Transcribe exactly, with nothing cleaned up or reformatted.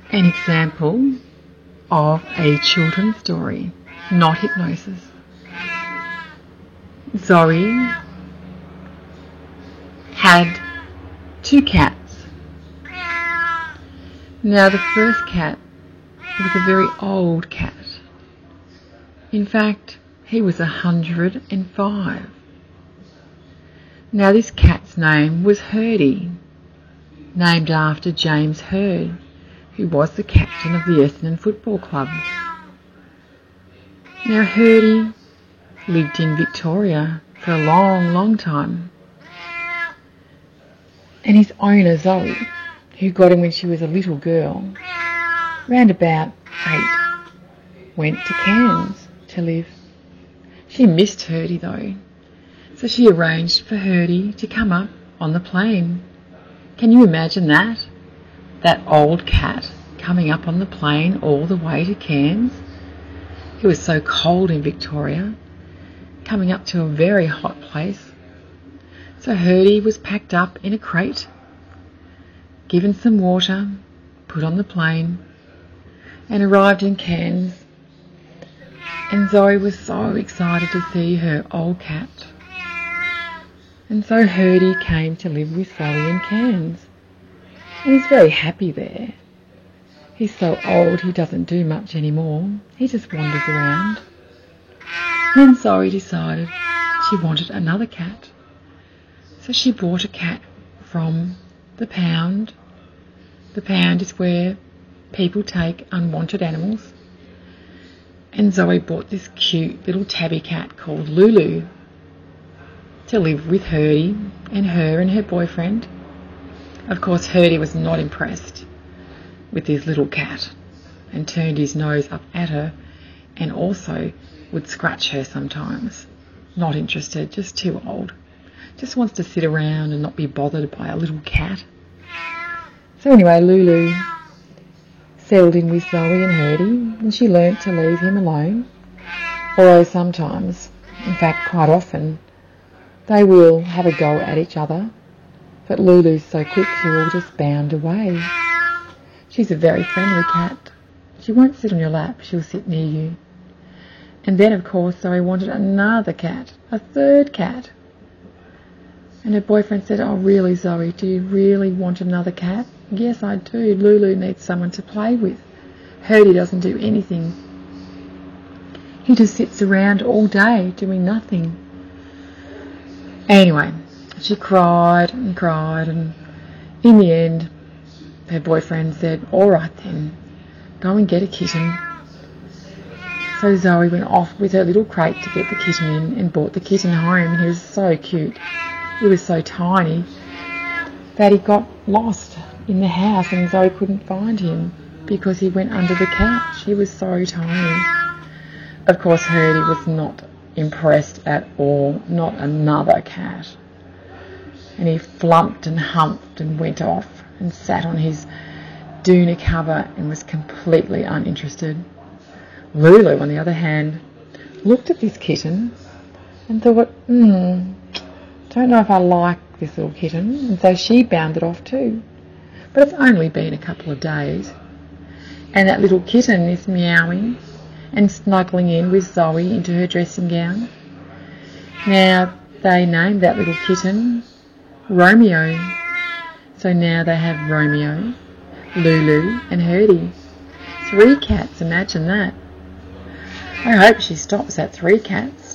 An example of a children's story, not hypnosis. Zoe had two cats. Now the first cat was a very old cat. In fact, he was a hundred and five. Now this cat's name was Hurdy, named after James Hird, who was the captain of the Essendon Football Club. Now Hurdy lived in Victoria for a long, long time. And his owner, Zoe, who got him when she was a little girl, round about eight, went to Cairns to live. She missed Hurdy though, so she arranged for Hurdy to come up on the plane. Can you imagine that? That old cat coming up on the plane all the way to Cairns? It was so cold in Victoria, coming up to a very hot place. So Hurdy was packed up in a crate, given some water, put on the plane, and arrived in Cairns. And Zoe was so excited to see her old cat. And so Hurdy came to live with Zoe in Cairns. And he's very happy there. He's so old he doesn't do much anymore. He just wanders around. Then Zoe decided she wanted another cat. So she bought a cat from the pound. The pound is where people take unwanted animals. And Zoe bought this cute little tabby cat called Lulu to live with Hurdy and her and her boyfriend. Of course, Hurdy was not impressed with this little cat and turned his nose up at her and also would scratch her sometimes. Not interested, just too old. Just wants to sit around and not be bothered by a little cat. So anyway, Lulu settled in with Zoe and Hurdy, and she learnt to leave him alone. Although sometimes, in fact quite often, they will have a go at each other, but Lulu's so quick she will just bound away. She's a very friendly cat. She won't sit on your lap, she'll sit near you. And then of course Zoe wanted another cat, a third cat. And her boyfriend said, "Oh really, Zoe, do you really want another cat?" "Yes, I do. Lulu needs someone to play with. Hurdy doesn't do anything. He just sits around all day doing nothing." Anyway, she cried and cried, and in the end, her boyfriend said, "All right then, go and get a kitten." So Zoe went off with her little crate to get the kitten in and brought the kitten home. He was so cute. He was so tiny that he got lost in the house and Zoe couldn't find him because he went under the couch. He was so tiny. Of course, Hurdy was not impressed at all, not another cat. And he flumped and humped and went off and sat on his doona cover and was completely uninterested. Lulu, on the other hand, looked at this kitten and thought, hmm, don't know if I like this little kitten, and so she bounded off too. But it's only been a couple of days, and that little kitten is meowing and snuggling in with Zoe into her dressing gown. Now, they named that little kitten Romeo. So now they have Romeo, Lulu and Hurdy. Three cats, imagine that. I hope she stops at three cats.